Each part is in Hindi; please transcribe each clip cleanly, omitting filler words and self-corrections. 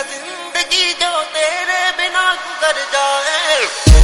जिंदगी जो तेरे बिना गुजर जाए।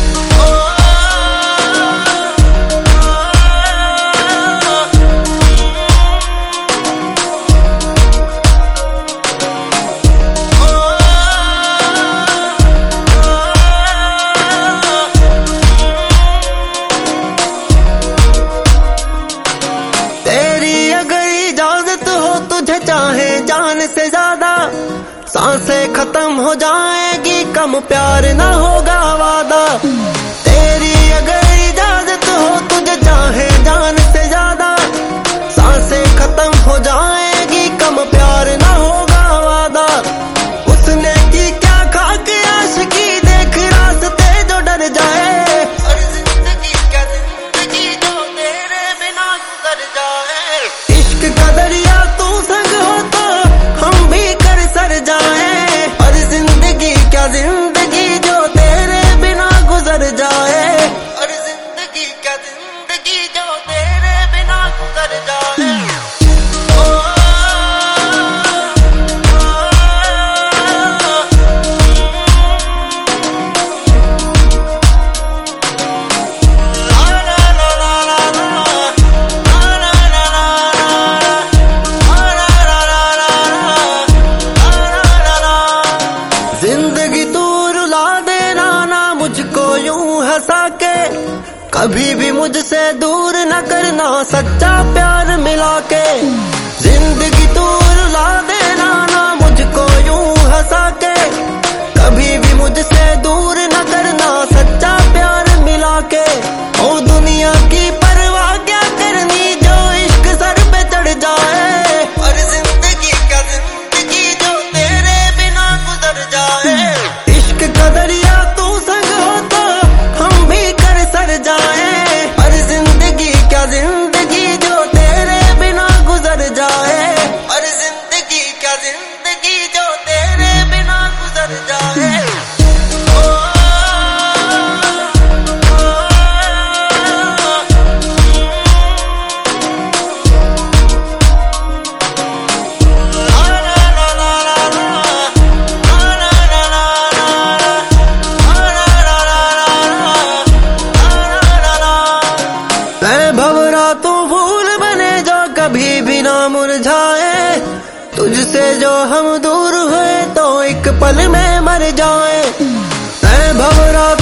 तेरी अगर इजाजत हो तुझे चाहे जान से ज्यादा, सांसें खत्म हो जाएगी कम प्यार ना होगा वादा। तेरी अगर इजाजत हो तुझे चाहे जान से ज्यादा, सांसें खत्म हो जाएगी कम प्यार ना होगा वादा। उसने की क्या खाके आशिकी देख रास्ते जो डर जाए, और जिंदगी क्या जिंदगी जो तेरे बिना गुजर जाए। इश्क का दरिया तू संग हो तो हम भी कर सर जाए। और जिंदगी क्या जिंदगी जो तेरे बिना गुजर जाए, और जिंदगी क्या जिंदगी जो तेरे बिना गुजर जाए। जिंदगी तू रुला देना ना मुझको यूं हंसा के, कभी भी मुझसे दूर न करना सच्चा प्यार मिला के। जिंदगी तू रुला देना ना मुझको यूं हंसा के, कभी भी मुझसे दूर न करना सच्चा प्यार मिला के। ओ दुनिया की परवाह क्या करनी जो इश्क सर पे चढ़ जाए, और जिंदगी क्या जिंदगी जो तेरे बिना गुजर जाए। इश्क का दरिया तू संग हो तो हम भी कर सर जाए। और जिंदगी क्या जिंदगी जो तेरे बिना गुजर जाए, और जिंदगी क्या जिंदगी जो तेरे बिना गुजर जाए। मैं भंवरा तू फूल बने जो कभी भी ना मुरझाए। तुझसे जो हम दूर हुए तो एक पल में मर जाए। मैं भंवरा